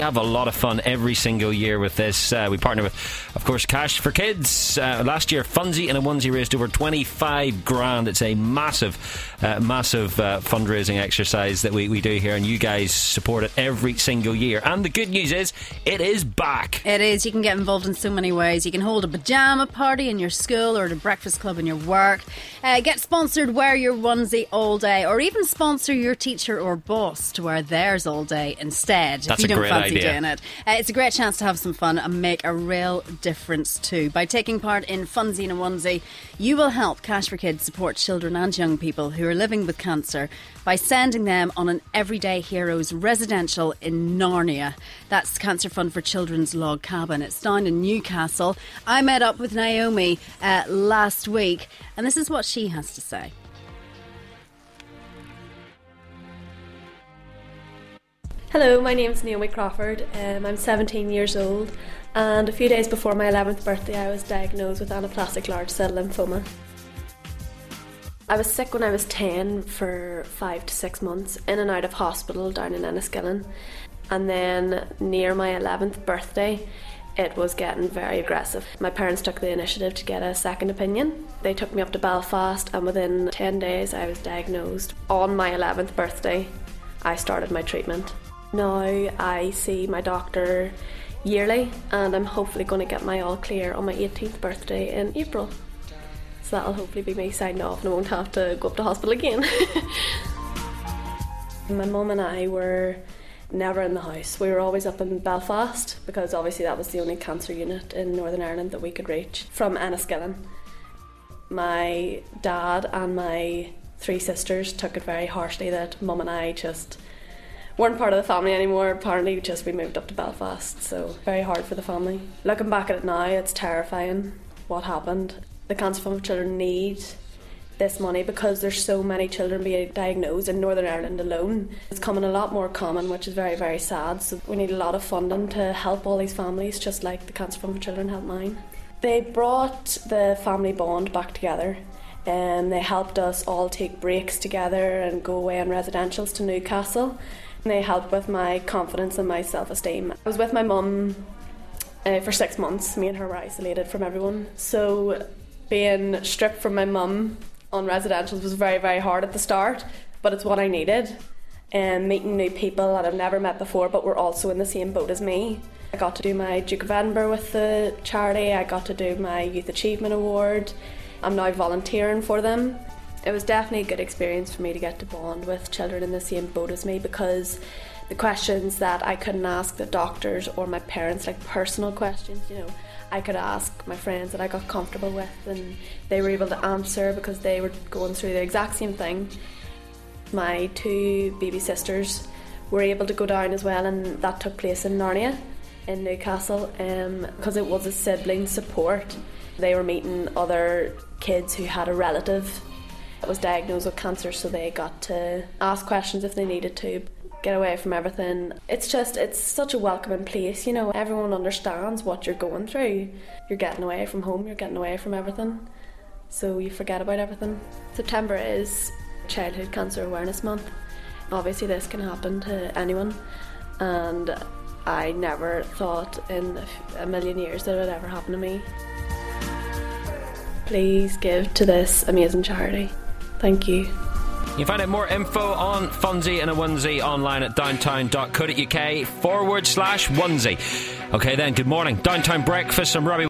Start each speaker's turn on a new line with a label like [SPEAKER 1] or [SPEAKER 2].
[SPEAKER 1] We have a lot of fun every single year with this. We partner with, of course, Cash for Kids. Last year, Funzie in a Onesie raised over 25 grand. It's a massive fundraising exercise that we do here, and you guys support it every single year. And the good news is, it is back.
[SPEAKER 2] It is. You can get involved in so many ways. You can hold a pyjama party in your school or at a breakfast club in your work. Get sponsored, wear your onesie all day, or even sponsor your teacher or boss to wear theirs all day instead.
[SPEAKER 1] That's
[SPEAKER 2] if you
[SPEAKER 1] a
[SPEAKER 2] don't
[SPEAKER 1] great
[SPEAKER 2] fancy
[SPEAKER 1] idea.
[SPEAKER 2] doing it. It's a great chance to have some fun and make a real difference too. By taking part in Funzie in a Onesie, you will help Cash for Kids support children and young people who are living with cancer by sending them on an Everyday Heroes residential in Narnia. That's Cancer Fund for Children's Log Cabin. It's down in Newcastle. I met up with Naomi last week, and this is what she has to say.
[SPEAKER 3] Hello, my name is Naomi Crawford. I'm 17 years old, and a few days before my 11th birthday I was diagnosed with anaplastic large cell lymphoma. I was sick when I was 10 for 5 to 6 months, in and out of hospital down in Enniskillen, and then near my 11th birthday it was getting very aggressive. My parents took the initiative to get a second opinion. They took me up to Belfast, and within 10 days I was diagnosed. On my 11th birthday I started my treatment. Now I see my doctor yearly, and I'm hopefully going to get my all clear on my 18th birthday in April. So that'll hopefully be me signed off and I won't have to go up to hospital again. My mum and I were never in the house. We were always up in Belfast, because obviously that was the only cancer unit in Northern Ireland that we could reach from Enniskillen. My dad and my 3 sisters took it very harshly that mum and I just weren't part of the family anymore. Apparently just we moved up to Belfast, so very hard for the family. Looking back at it now, it's terrifying what happened. The Cancer Fund for Children need this money because there's so many children being diagnosed in Northern Ireland alone. It's becoming a lot more common, which is very, very sad. So we need a lot of funding to help all these families, just like the Cancer Fund for Children helped mine. They brought the family bond back together, and they helped us all take breaks together and go away on residentials to Newcastle. And they helped with my confidence and my self-esteem. I was with my mum for 6 months. Me and her were isolated from everyone. So being stripped from my mum on residentials was very, very hard at the start, but it's what I needed. And meeting new people that I've never met before, but were also in the same boat as me. I got to do my Duke of Edinburgh with the charity. I got to do my Youth Achievement Award. I'm now volunteering for them. It was definitely a good experience for me to get to bond with children in the same boat as me, because the questions that I couldn't ask the doctors or my parents, like personal questions, I could ask my friends that I got comfortable with, and they were able to answer because they were going through the exact same thing. My 2 baby sisters were able to go down as well, and that took place in Narnia in Newcastle, because it was a sibling support. They were meeting other kids who had a relative that was diagnosed with cancer, so they got to ask questions if they needed to, get away from everything. It's such a welcoming place, everyone understands what you're going through. You're getting away from home, you're getting away from everything, so you forget about everything. September is Childhood Cancer Awareness Month. Obviously this can happen to anyone, and I never thought in a million years that it would ever happen to me. Please give to this amazing charity. Thank you.
[SPEAKER 1] You can find out more info on Funzie in a Onesie online at downtown.co.uk/onesie. Okay then, good morning. Downtown Breakfast. I'm Robbie.